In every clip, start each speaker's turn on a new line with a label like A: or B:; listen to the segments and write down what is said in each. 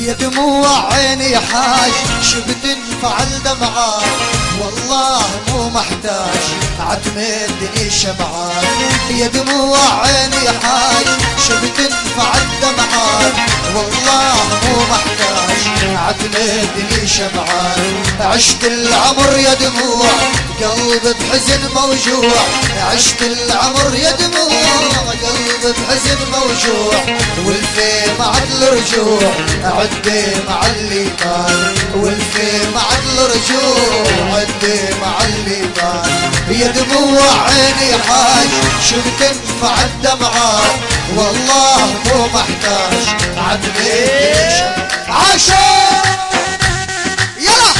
A: يا دموع عيني حاج شبت انفعل دمعات والله مو محتاج عتمدني شمعات يا دموع عيني حاج شبت انفعل دمعات والله مو محتاج عتمدني شمعات عشت العمر يا دموع قلب بحزن موجوع عشت العمر يا دموع قلب بحزن موجوع والفي معد الرجوع عدي مع اللي كان والفي معد الرجوع عدي مع اللي كان يا دموع عيني حاج شفت انفع الدمعات والله مو محتاج عدي عاشق يلا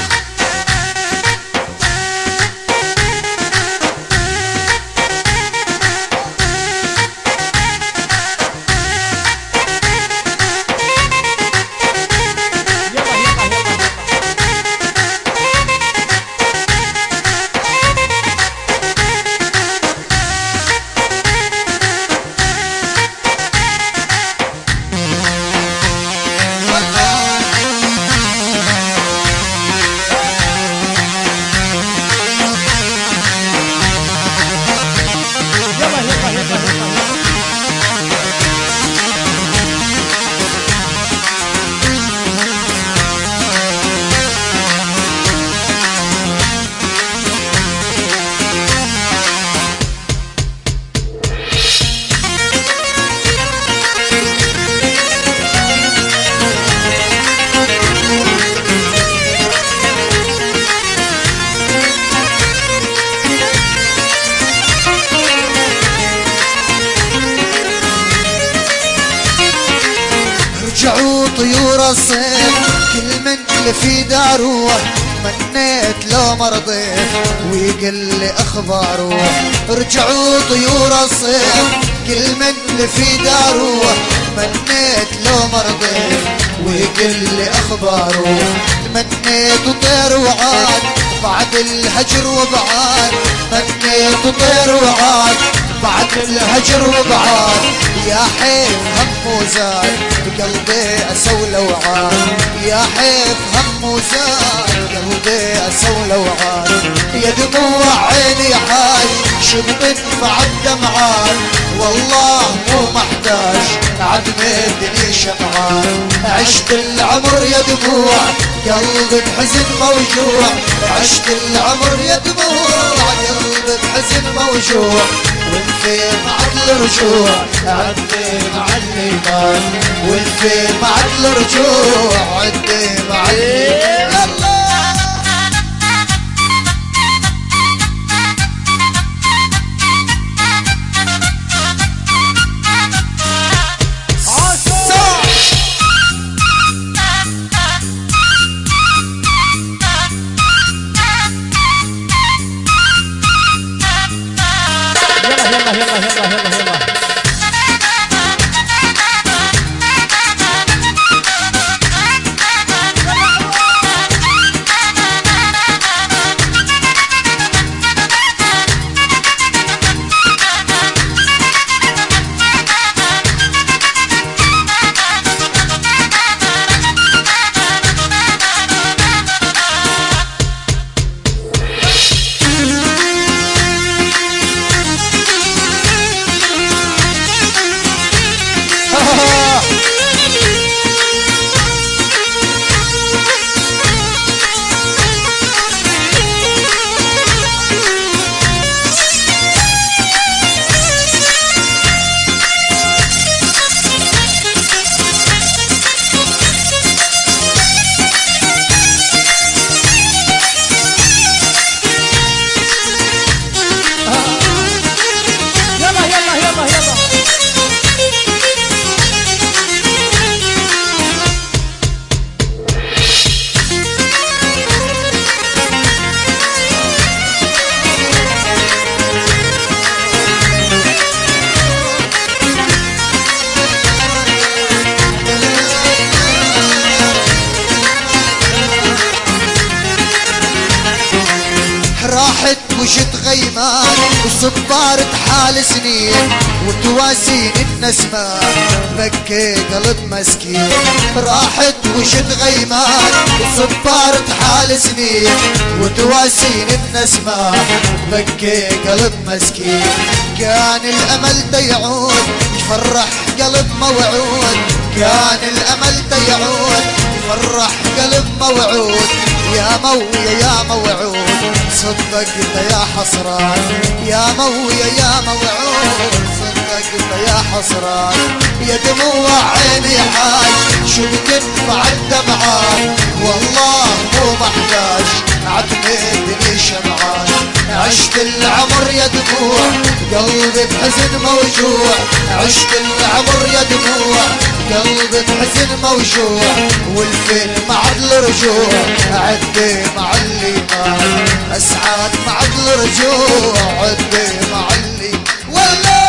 A: رجعوا طيور الصيف كل من في داروه منيت لو مرضيت ويقل لي اخباره رجعوا طيور الصيف كل من في داروه منيت لو مرضيت ويقل لي اخباره منيت وطير وعاد بعد الهجر وبعاد منيت وطير وعاد بعد الهجر وبعاد يا حيف هم وزاد قلبي اسولى وعاد يا حيف هم وزاد قلبي اسولى وعاد يا دموع عيني حاج شبت بعد دمعات والله مو محتاج عتمدني شمعات عشت العمر يا دموع قلبي بحزن موجوع عشت العمر يا دموع قلبي بحزن موجوع والفي معد الرجوع عدي مع الليمان والفي معد الرجوع عدي مع الليمان وشت غيمان وصبار تحال سنين وتواسين النسمات بكي قلب مسكين راحت وشت غيمان وصبار تحال سنين وتواسين النسمات بكي قلب مسكين كان الامل تيعود يفرح قلب موعود كان الامل تيعود يفرح قلب موعود يا مويا يا موعود صدقت يا حسران يا مويا يا موعود صدقت يا حسران يا دموع عيني حاج شو بتنفع الدمعات والله مو محتاج عتمدني شمعان عشت العمر يا دموع قلبي بحزن موجوع عشت العمر يا دموع قلبي بحزن موجوع والفين ما عدل رجوع عدي مع اللي مات اسعد ما عدل رجوع عدي مع اللي ولا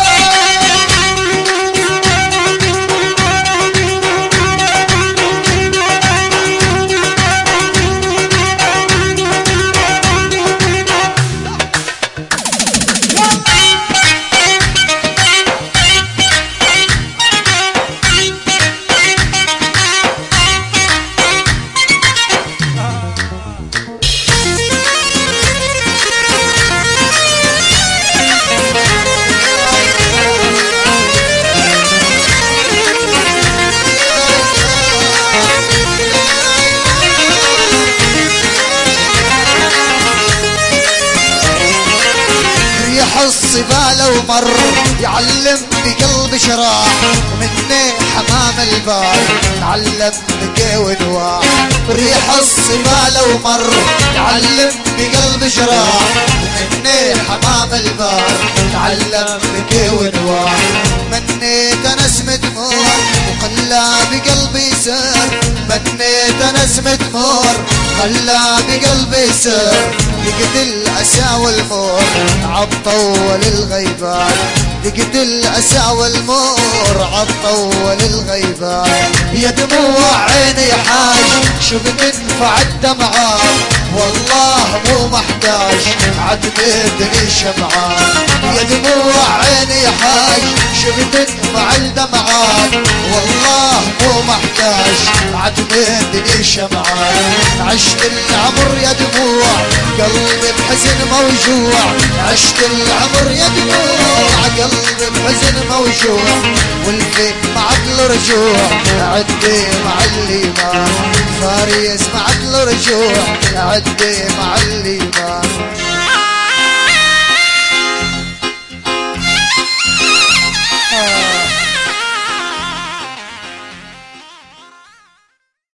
A: الصبا لو مر يعلم بقلب شراح مني حمام البال تعلم بكي ونواح ريح الصبا لو مر يعلم بقلب شراح مني حمام البال تعلم بكي ونواح منيت نسمة دموع وخلى بقلبي سر منيت نسمة دموع خلى بقلبي سر يقتل الأسى والمور عطول الغيبان يقتل الأسى والمور عطول الغيبان يا دموع عيني حاج شو بتنفع الدمعات والله مو محتاج عتمدني شمعان يا دموع عيني حاج شو بتنفع الدمعات والله مو محتاج عتمدني شمعان عشت العمر يا دموع قلبي بحزن موجوع عشت العمر يا دموع قلبي بحزن موجوع والفين ما عدل رجوع عدي مع اللي ما فارس ما عدل رجوع عدي مع اللي ما